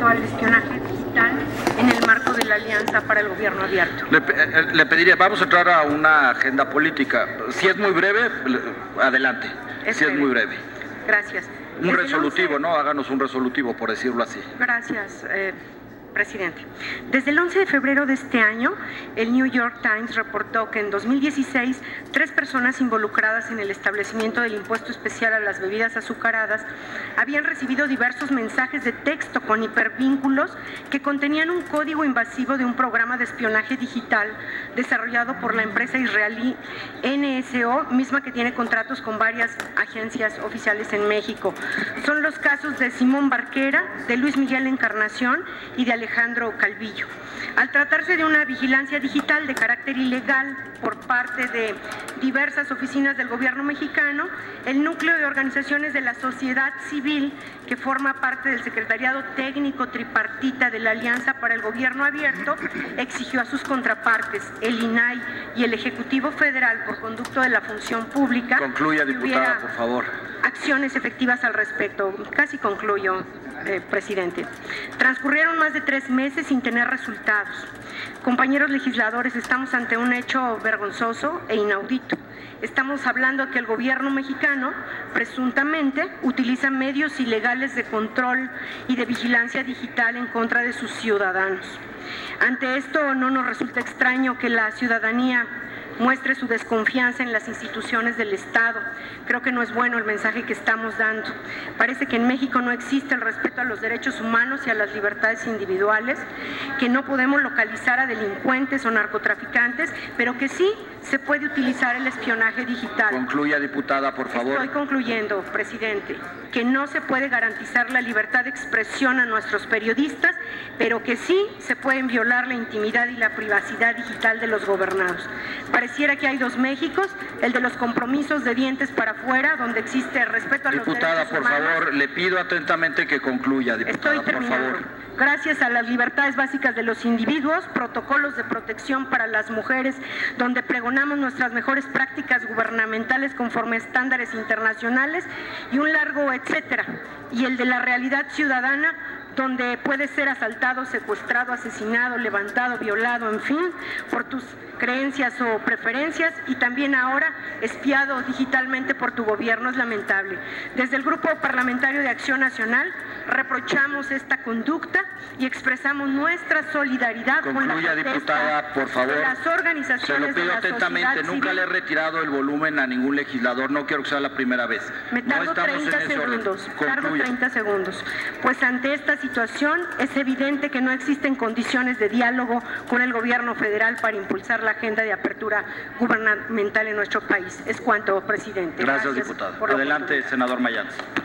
respecto al espionaje digital en el marco de la Alianza para el Gobierno Abierto. Le pediría, vamos a entrar a una agenda política. Si es muy breve, adelante. Si es muy breve. Gracias. Un resolutivo, ¿no? Háganos un resolutivo, por decirlo así. Gracias, presidente. Desde el 11 de febrero de este año, el New York Times reportó que en 2016, 3 personas involucradas en el establecimiento del impuesto especial a las bebidas azucaradas habían recibido diversos mensajes de texto con hipervínculos que contenían un código invasivo de un programa de espionaje digital desarrollado por la empresa israelí NSO, misma que tiene contratos con varias agencias oficiales en México. Son los casos de Simón Barquera, de Luis Miguel Encarnación y de Alejandro Calvillo. Al tratarse de una vigilancia digital de carácter ilegal por parte de diversas oficinas del gobierno mexicano, el núcleo de organizaciones de la sociedad civil, que forma parte del Secretariado Técnico Tripartita de la Alianza para el Gobierno Abierto, exigió a sus contrapartes, el INAI y el Ejecutivo Federal, por conducto de la función pública, concluya, diputada, por favor, acciones efectivas al respecto. Casi concluyo, presidente. Transcurrieron más de 3 meses sin tener resultados. Compañeros legisladores, estamos ante un hecho vergonzoso e inaudito. Estamos hablando que el gobierno mexicano presuntamente utiliza medios ilegales de control y de vigilancia digital en contra de sus ciudadanos. Ante esto, no nos resulta extraño que la ciudadanía muestre su desconfianza en las instituciones del Estado. Creo que no es bueno el mensaje que estamos dando. Parece que en México no existe el respeto a los derechos humanos y a las libertades individuales, que no podemos localizar a delincuentes o narcotraficantes, pero que sí se puede utilizar el espionaje digital. Concluya, diputada, por favor. Estoy concluyendo, presidente, que no se puede garantizar la libertad de expresión a nuestros periodistas, pero que sí se pueden violar la intimidad y la privacidad digital de los gobernados. Pareciera que hay 2 Méxicos, el de los compromisos de dientes para afuera, donde existe respeto a los derechos humanos. Diputada, por favor, le pido atentamente que concluya, diputada, Estoy terminando. por favor. Gracias a las libertades básicas de los individuos, protocolos de protección para las mujeres, donde pregonamos nuestras mejores prácticas gubernamentales conforme a estándares internacionales y un largo etcétera. Y el de la realidad ciudadana, donde puedes ser asaltado, secuestrado, asesinado, levantado, violado, en fin, por tus creencias o preferencias, y también ahora espiado digitalmente por tu gobierno. Es lamentable. Desde el Grupo Parlamentario de Acción Nacional reprochamos esta conducta y expresamos nuestra solidaridad con la protesta, diputada, por favor, de las organizaciones. Se lo pido atentamente, nunca le he retirado el volumen a ningún legislador, no quiero que sea la primera vez. Me tardo 30 segundos. Pues ante esta situación es evidente que no existen condiciones de diálogo con el gobierno federal para impulsar la agenda de apertura gubernamental en nuestro país. Es cuanto, presidente. Gracias, diputada. Adelante, senador Mayans.